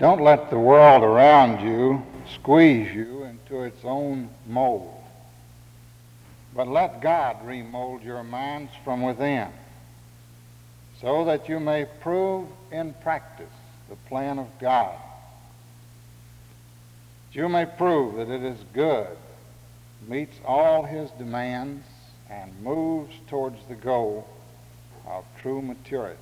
Don't let the world around you squeeze you into its own mold, but let God remold your minds from within, so that you may prove in practice the plan of God. That you may prove that it is good, meets all his demands, and moves towards the goal of true maturity.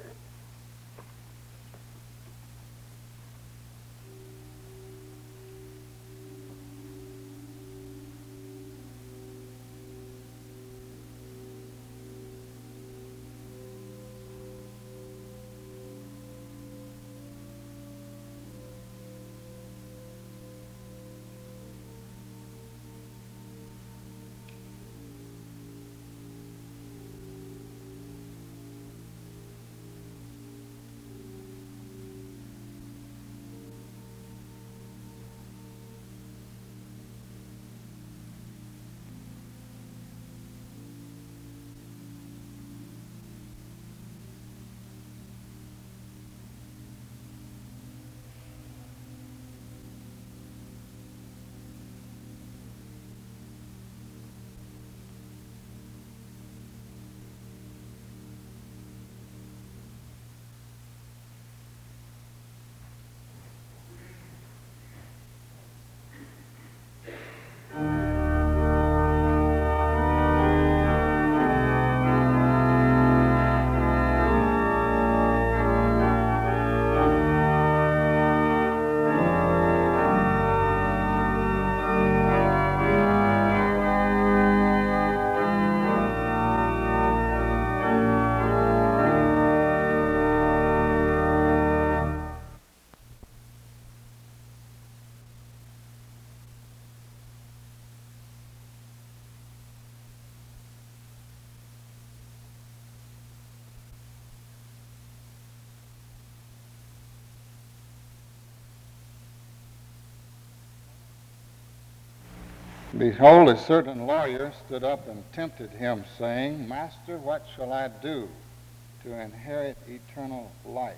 Behold, a certain lawyer stood up and tempted him, saying, Master, what shall I do to inherit eternal life?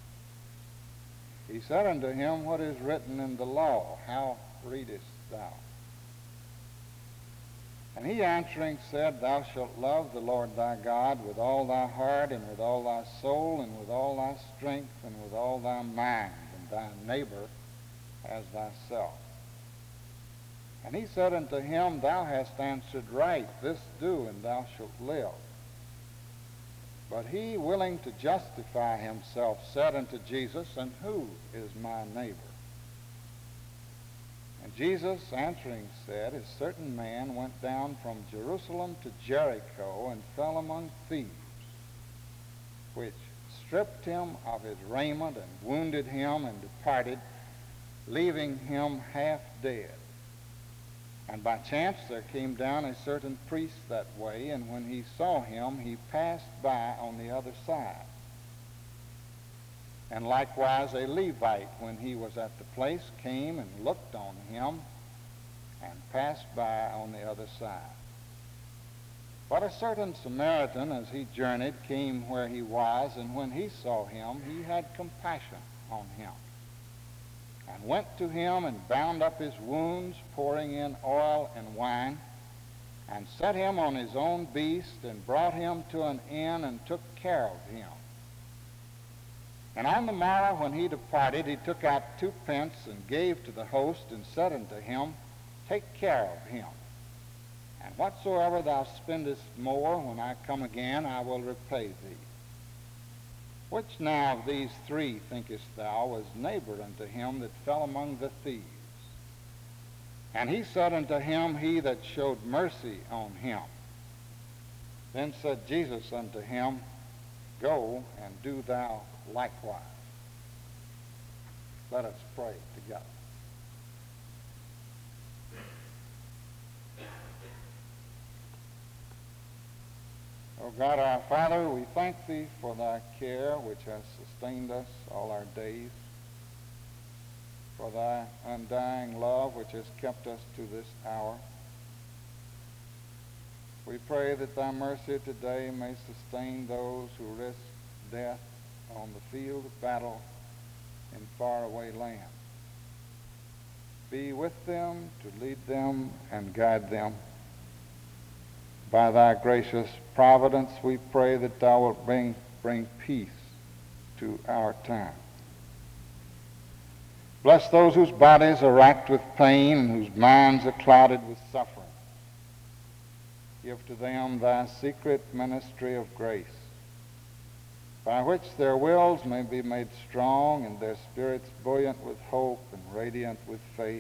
He said unto him, What is written in the law? How readest thou? And he answering said, Thou shalt love the Lord thy God with all thy heart, and with all thy soul, and with all thy strength, and with all thy mind, and thy neighbor as thyself. And he said unto him, Thou hast answered right, this do, and thou shalt live. But he, willing to justify himself, said unto Jesus, And who is my neighbor? And Jesus answering said, A certain man went down from Jerusalem to Jericho, and fell among thieves, which stripped him of his raiment, and wounded him, and departed, leaving him half dead. And by chance there came down a certain priest that way, and when he saw him, he passed by on the other side. And likewise a Levite, when he was at the place, came and looked on him, and passed by on the other side. But a certain Samaritan, as he journeyed, came where he was, and when he saw him, he had compassion on him, and went to him and bound up his wounds, pouring in oil and wine, and set him on his own beast, and brought him to an inn, and took care of him. And on the morrow when he departed, he took out 2 pence, and gave to the host, and said unto him, Take care of him, and whatsoever thou spendest more, when I come again, I will repay thee. Which now of these 3, thinkest thou, was neighbor unto him that fell among the thieves? And he said unto him, He that showed mercy on him. Then said Jesus unto him, Go and do thou likewise. Let us pray together. O God, our Father, we thank thee for thy care which has sustained us all our days, for thy undying love which has kept us to this hour. We pray that thy mercy today may sustain those who risk death on the field of battle in faraway lands. Be with them to lead them and guide them. By thy gracious providence, we pray that thou wilt bring peace to our time. Bless those whose bodies are racked with pain and whose minds are clouded with suffering. Give to them thy secret ministry of grace, by which their wills may be made strong and their spirits buoyant with hope and radiant with faith.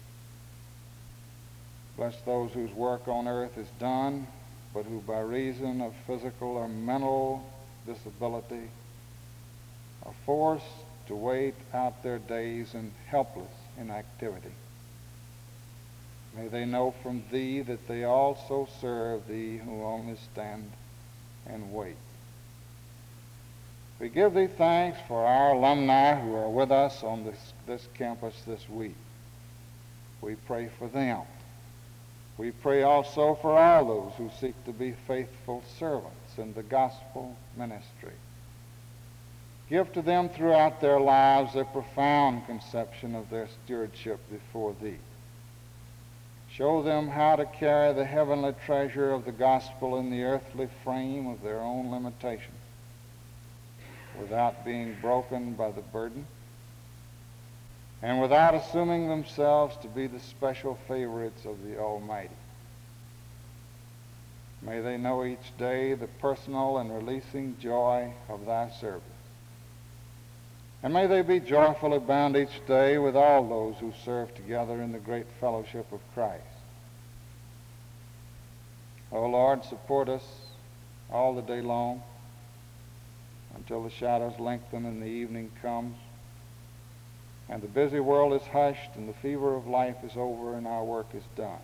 Bless those whose work on earth is done, but who by reason of physical or mental disability are forced to wait out their days in helpless inactivity. May they know from thee that they also serve thee who only stand and wait. We give thee thanks for our alumni who are with us on this campus this week. We pray for them. We pray also for all those who seek to be faithful servants in the gospel ministry. Give to them throughout their lives a profound conception of their stewardship before thee. Show them how to carry the heavenly treasure of the gospel in the earthly frame of their own limitations, without being broken by the burden, and without assuming themselves to be the special favorites of the Almighty. May they know each day the personal and releasing joy of thy service. And may they be joyfully bound each day with all those who serve together in the great fellowship of Christ. O Lord, support us all the day long until the shadows lengthen and the evening comes, and the busy world is hushed and the fever of life is over and our work is done.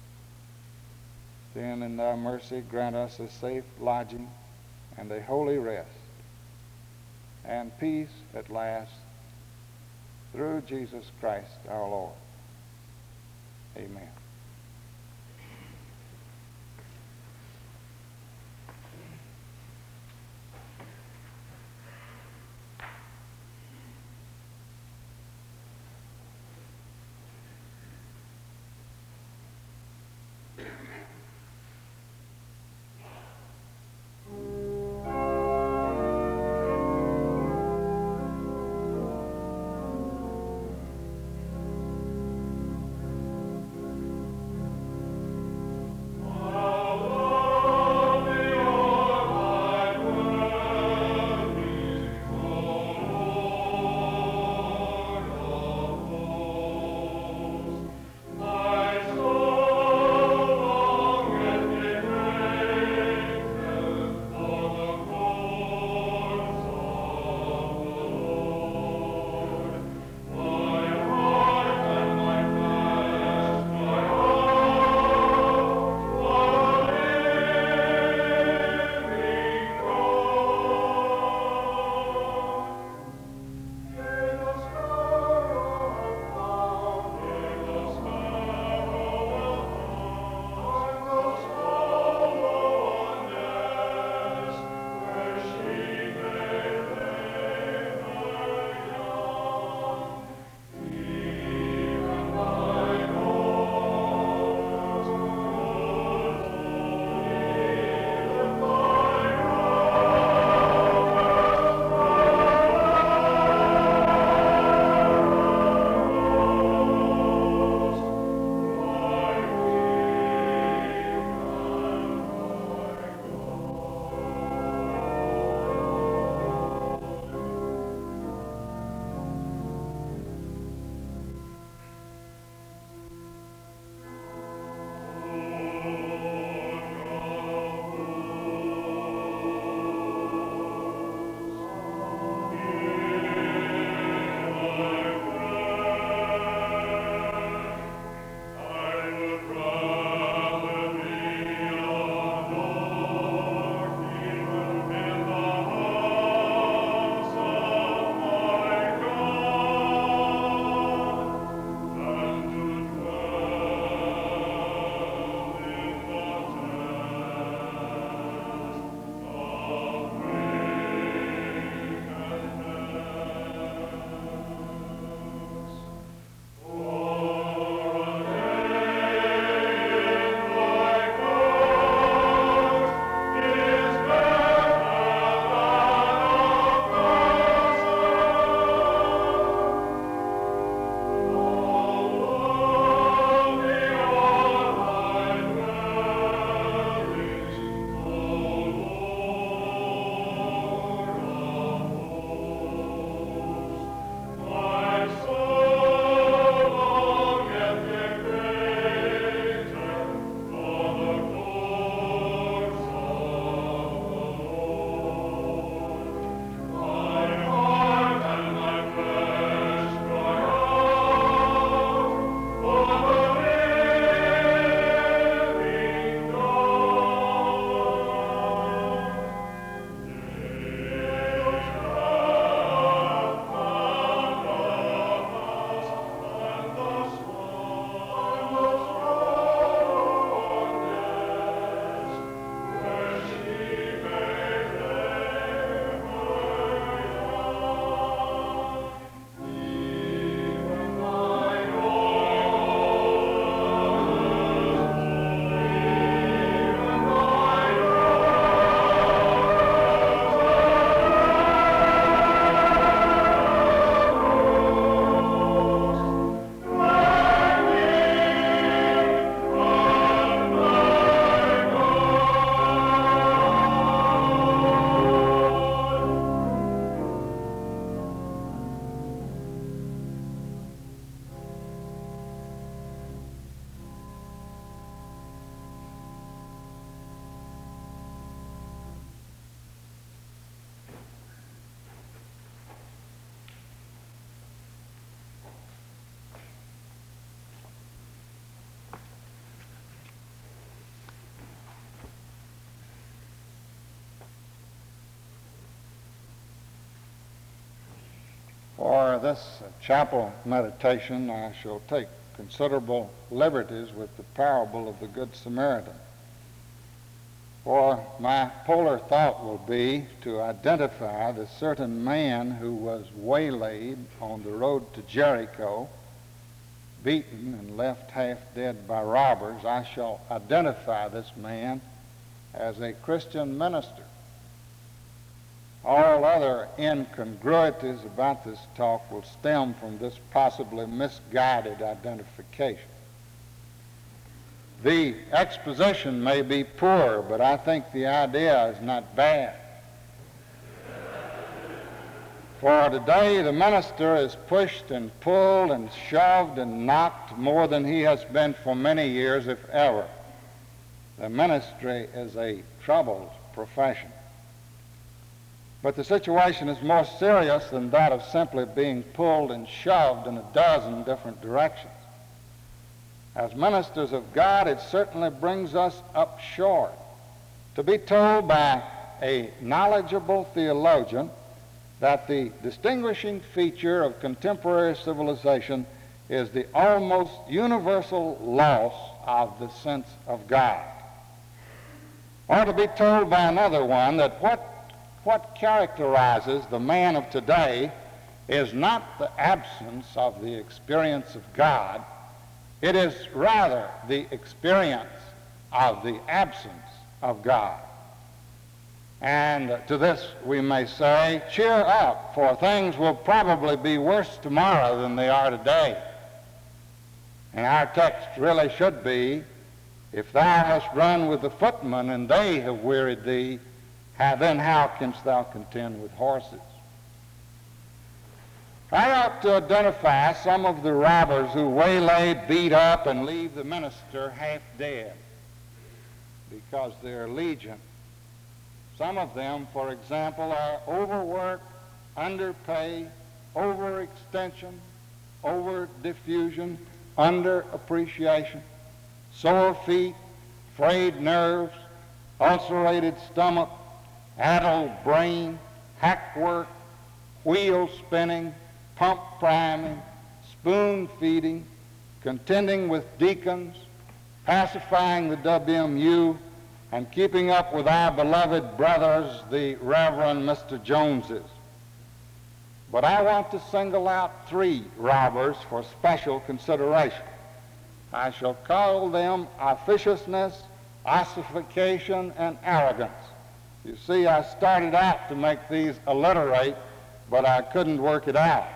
Then in thy mercy grant us a safe lodging and a holy rest, and peace at last, through Jesus Christ our Lord. Amen. For this chapel meditation, I shall take considerable liberties with the parable of the Good Samaritan. For my polar thought will be to identify the certain man who was waylaid on the road to Jericho, beaten and left half dead by robbers. I shall identify this man as a Christian minister. All other incongruities about this talk will stem from this possibly misguided identification. The exposition may be poor, but I think the idea is not bad. For today, the minister is pushed and pulled and shoved and knocked more than he has been for many years, if ever. The ministry is a troubled profession. But the situation is more serious than that of simply being pulled and shoved in a dozen different directions. As ministers of God, it certainly brings us up short to be told by a knowledgeable theologian that the distinguishing feature of contemporary civilization is the almost universal loss of the sense of God. Or to be told by another one that what characterizes the man of today is not the absence of the experience of God, it is rather the experience of the absence of God. And to this we may say, cheer up, for things will probably be worse tomorrow than they are today. And our text really should be, if thou hast run with the footmen and they have wearied thee, then how canst thou contend with horses? I ought to identify some of the robbers who waylay, beat up, and leave the minister half dead, because they're legion. Some of them, for example, are overwork, underpay, overextension, overdiffusion, underappreciation, sore feet, frayed nerves, ulcerated stomach, addled brain, hack work, wheel spinning, pump priming, spoon feeding, contending with deacons, pacifying the WMU, and keeping up with our beloved brothers, the Reverend Mr. Joneses. But I want to single out 3 robbers for special consideration. I shall call them officiousness, ossification, and arrogance. You see, I started out to make these alliterate, but I couldn't work it out.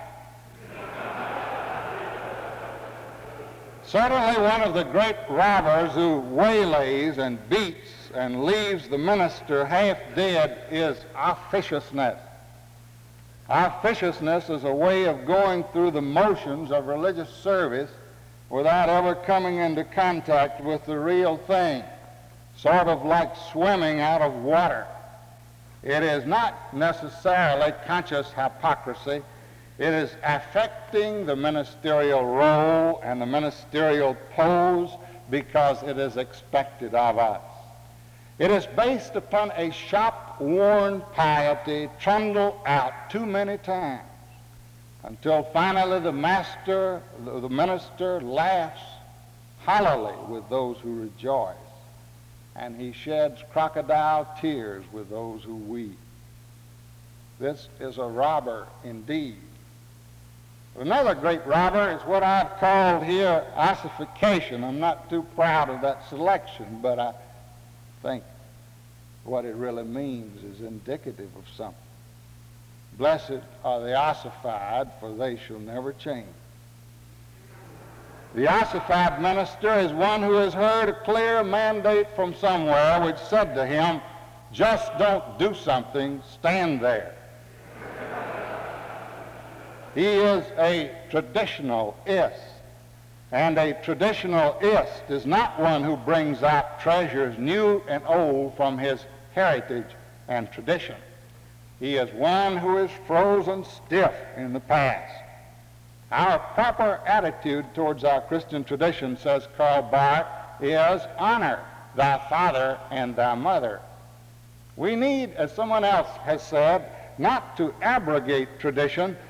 Certainly one of the great robbers who waylays and beats and leaves the minister half dead is officiousness. Officiousness is a way of going through the motions of religious service without ever coming into contact with the real thing, sort of like swimming out of water. It is not necessarily conscious hypocrisy. It is affecting the ministerial role and the ministerial pose because it is expected of us. It is based upon a shop-worn piety trundled out too many times until finally the minister laughs hollowly with those who rejoice, and he sheds crocodile tears with those who weep. This is a robber indeed. Another great robber is what I've called here ossification. I'm not too proud of that selection, but I think what it really means is indicative of something. Blessed are the ossified, for they shall never change. The ossified minister is one who has heard a clear mandate from somewhere which said to him, just don't do something, stand there. He is a traditionalist, and a traditionalist is not one who brings out treasures new and old from his heritage and tradition. He is one who is frozen stiff in the past. Our proper attitude towards our Christian tradition, says Karl Barth, is honor thy father and thy mother. We need, as someone else has said, not to abrogate tradition,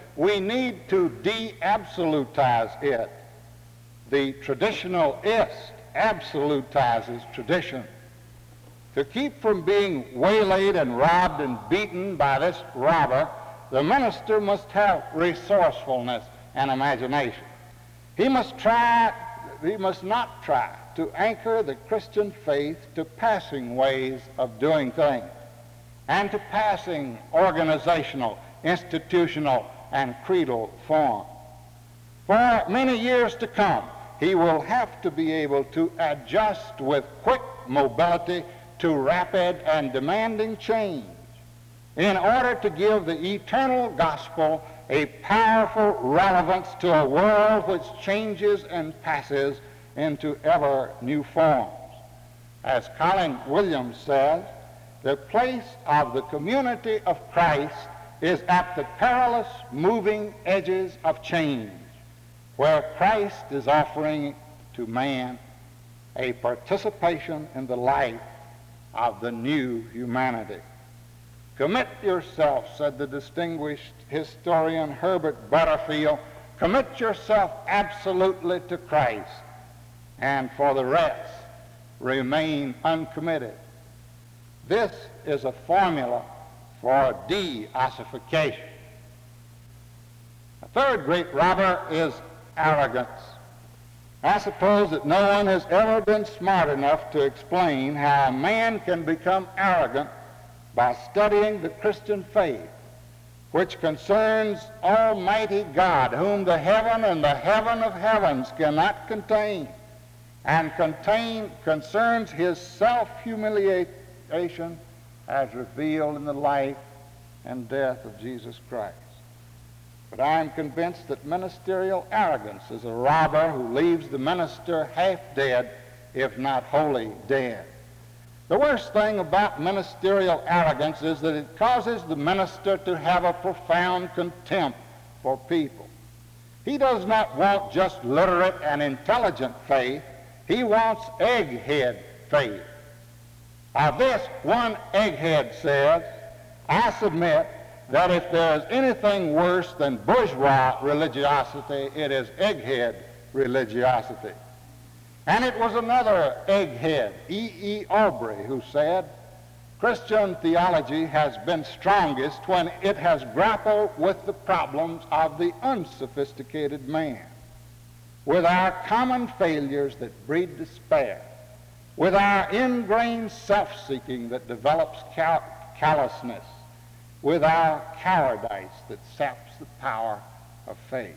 we need to de-absolutize it. The traditionalist absolutizes tradition. To keep from being waylaid and robbed and beaten by this robber, the minister must have resourcefulness and imagination. He must not try to anchor the Christian faith to passing ways of doing things and to passing organizational, institutional, and creedal form. For many years to come, he will have to be able to adjust with quick mobility to rapid and demanding change in order to give the eternal gospel a powerful relevance to a world which changes and passes into ever new forms. As Colin Williams says, the place of the community of Christ is at the perilous moving edges of change, where Christ is offering to man a participation in the life of the new humanity. Commit yourself, said the distinguished historian Herbert Butterfield, commit yourself absolutely to Christ, and for the rest, remain uncommitted. This is a formula for de-ossification. A third great robber is arrogance. I suppose that no one has ever been smart enough to explain how a man can become arrogant by studying the Christian faith, which concerns Almighty God, whom the heaven and the heaven of heavens cannot contain, and concerns his self-humiliation as revealed in the life and death of Jesus Christ. But I am convinced that ministerial arrogance is a robber who leaves the minister half dead, if not wholly dead. The worst thing about ministerial arrogance is that it causes the minister to have a profound contempt for people. He does not want just literate and intelligent faith. He wants egghead faith. Of this, one egghead says, I submit that if there is anything worse than bourgeois religiosity, it is egghead religiosity. And it was another egghead, E.E. Aubrey, who said, Christian theology has been strongest when it has grappled with the problems of the unsophisticated man, with our common failures that breed despair, with our ingrained self-seeking that develops callousness, with our cowardice that saps the power of faith.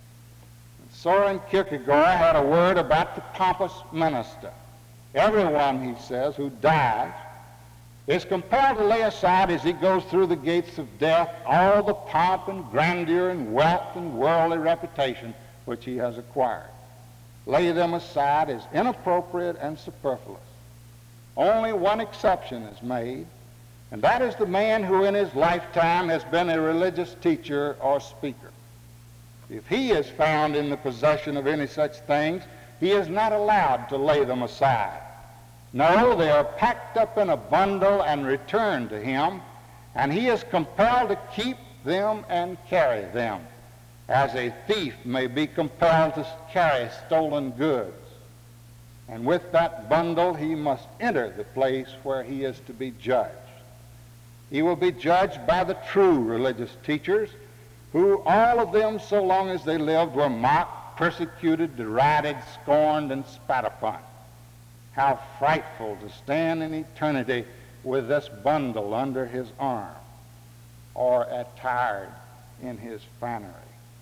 Soren Kierkegaard had a word about the pompous minister. Everyone, he says, who dies is compelled to lay aside as he goes through the gates of death all the pomp and grandeur and wealth and worldly reputation which he has acquired. Lay them aside as inappropriate and superfluous. Only one exception is made, and that is the man who in his lifetime has been a religious teacher or speaker. If he is found in the possession of any such things, he is not allowed to lay them aside. No, they are packed up in a bundle and returned to him, and he is compelled to keep them and carry them, as a thief may be compelled to carry stolen goods. And with that bundle, he must enter the place where he is to be judged. He will be judged by the true religious teachers, who all of them, so long as they lived, were mocked, persecuted, derided, scorned, and spat upon. How frightful to stand in eternity with this bundle under his arm or attired in his finery.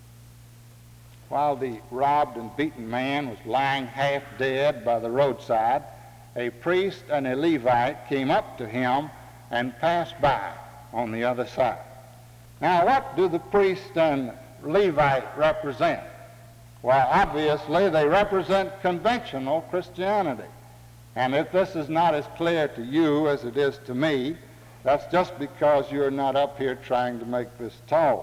While the robbed and beaten man was lying half dead by the roadside, a priest and a Levite came up to him and passed by on the other side. Now, what do the priest and Levite represent? Well, obviously, they represent conventional Christianity. And if this is not as clear to you as it is to me, that's just because you're not up here trying to make this talk.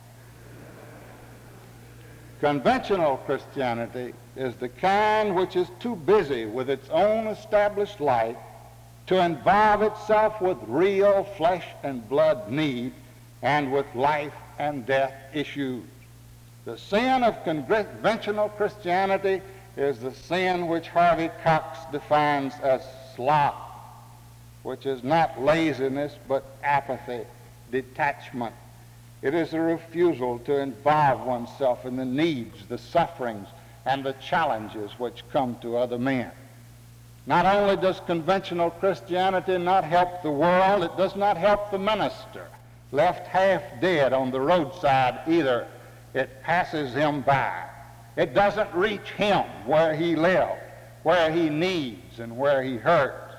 Conventional Christianity is the kind which is too busy with its own established life to involve itself with real flesh and blood need and with life and death issues. The sin of conventional Christianity is the sin which Harvey Cox defines as sloth, which is not laziness but apathy, detachment. It is a refusal to involve oneself in the needs, the sufferings, and the challenges which come to other men. Not only does conventional Christianity not help the world, it does not help the minister, left half dead on the roadside either. It passes him by. It doesn't reach him where he lives, where he needs, and where he hurts.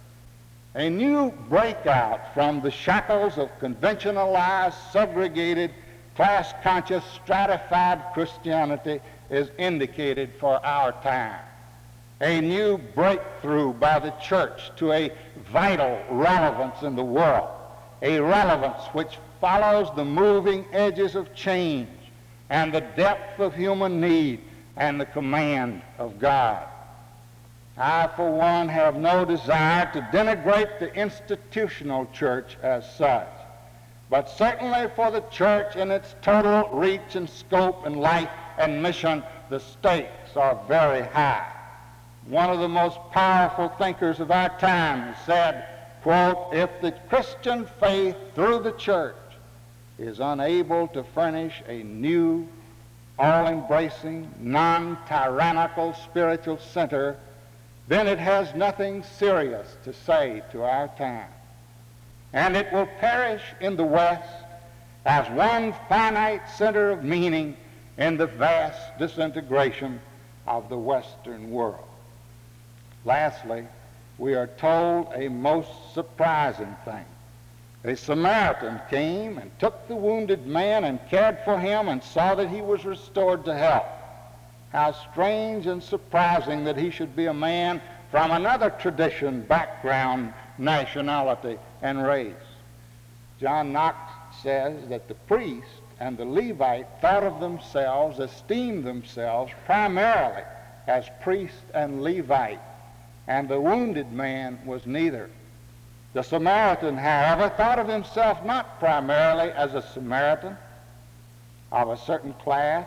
A new breakout from the shackles of conventionalized, segregated, class-conscious, stratified Christianity is indicated for our time. A new breakthrough by the church to a vital relevance in the world, a relevance which follows the moving edges of change and the depth of human need and the command of God. I, for one, have no desire to denigrate the institutional church as such, but certainly for the church in its total reach and scope and life and mission, the stakes are very high. One of the most powerful thinkers of our time said, quote, "If the Christian faith through the church is unable to furnish a new, all-embracing, non-tyrannical spiritual center, then it has nothing serious to say to our time. And it will perish in the West as one finite center of meaning in the vast disintegration of the Western world." Lastly, we are told a most surprising thing. A Samaritan came and took the wounded man and cared for him and saw that he was restored to health. How strange and surprising that he should be a man from another tradition, background, nationality, and race. John Knox says that the priest and the Levite thought of themselves, esteemed themselves primarily as priest and Levite, and the wounded man was neither. The Samaritan, however, thought of himself not primarily as a Samaritan of a certain class,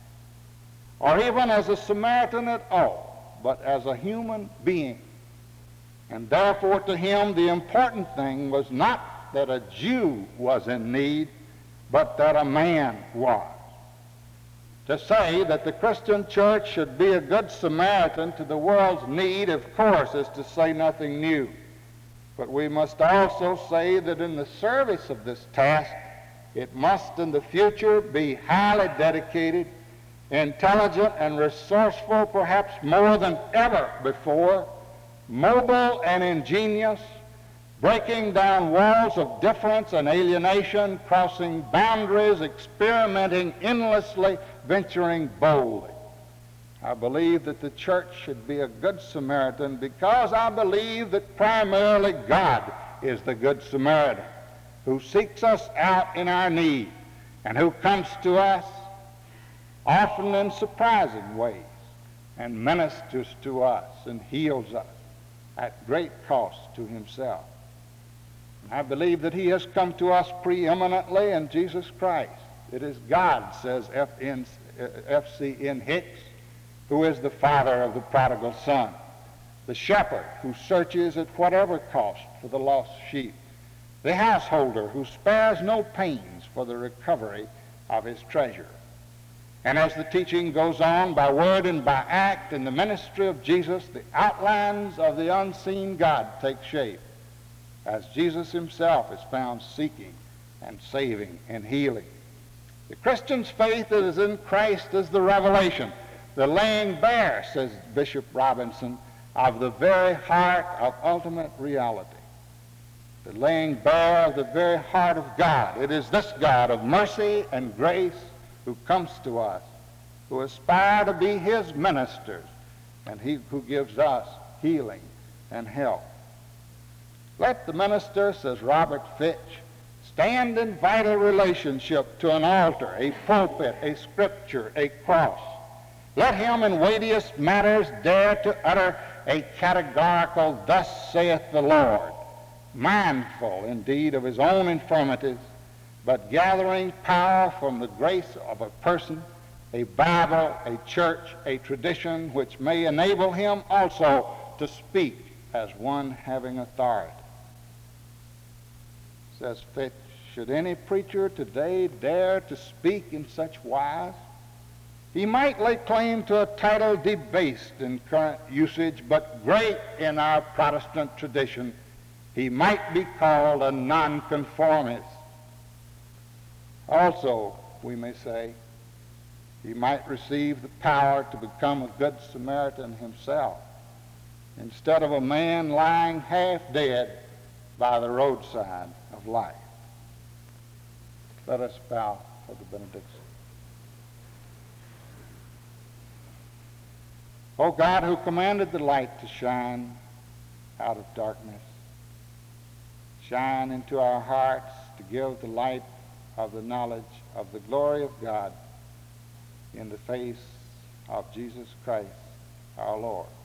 or even as a Samaritan at all, but as a human being. And therefore to him the important thing was not that a Jew was in need, but that a man was. To say that the Christian church should be a good Samaritan to the world's need, of course, is to say nothing new. But we must also say that in the service of this task, it must in the future be highly dedicated, intelligent, and resourceful, perhaps more than ever before, mobile and ingenious, breaking down walls of difference and alienation, crossing boundaries, experimenting endlessly, venturing boldly. I believe that the church should be a good Samaritan because I believe that primarily God is the good Samaritan who seeks us out in our need and who comes to us often in surprising ways and ministers to us and heals us at great cost to himself. I believe that he has come to us preeminently in Jesus Christ. It is God, says F.C.N. Hicks, who is the father of the prodigal son, the shepherd who searches at whatever cost for the lost sheep, the householder who spares no pains for the recovery of his treasure. And as the teaching goes on by word and by act in the ministry of Jesus, the outlines of the unseen God take shape, as Jesus himself is found seeking and saving and healing. The Christian's faith that is in Christ is the revelation, the laying bare, says Bishop Robinson, of the very heart of ultimate reality. The laying bare of the very heart of God. It is this God of mercy and grace who comes to us, who aspire to be his ministers, and he who gives us healing and help. Let the minister, says Robert Fitch, stand in vital relationship to an altar, a pulpit, a scripture, a cross. Let him in weightiest matters dare to utter a categorical, "Thus saith the Lord," mindful indeed of his own infirmities, but gathering power from the grace of a person, a Bible, a church, a tradition which may enable him also to speak as one having authority. Says Fitch, should any preacher today dare to speak in such wise, he might lay claim to a title debased in current usage, but great in our Protestant tradition. He might be called a nonconformist. Also, we may say, he might receive the power to become a good Samaritan himself, instead of a man lying half dead by the roadside of life. Let us bow for the benediction. O God, who commanded the light to shine out of darkness, shine into our hearts to give the light of the knowledge of the glory of God in the face of Jesus Christ our Lord.